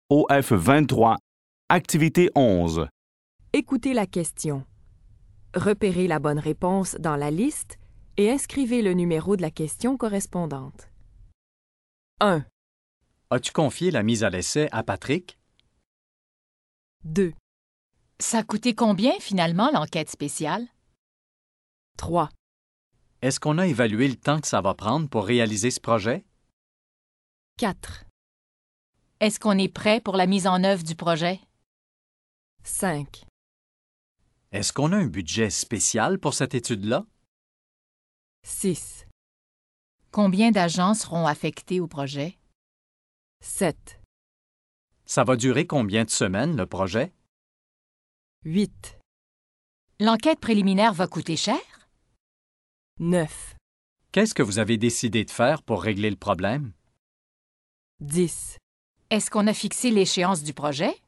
OF 23, Activité 11. Écoutez la question. Repérez la bonne réponse dans la liste et inscrivez le numéro de la question correspondante. 1, As-tu confié la mise à l'essai à Patrick? 2, Ça a coûté combien, finalement, l'enquête spéciale? 3, Est-ce qu'on a évalué le temps que ça va prendre pour réaliser ce projet? 4, Est-ce qu'on est prêt pour la mise en œuvre du projet? 5, Est-ce qu'on a un budget spécial pour cette étude-là? 6, Combien d'agents seront affectés au projet? 7, Ça va durer combien de semaines, le projet? 8, L'enquête préliminaire va coûter cher? 9, Qu'est-ce que vous avez décidé de faire pour régler le problème? 10. Est-ce qu'on a fixé l'échéance du projet?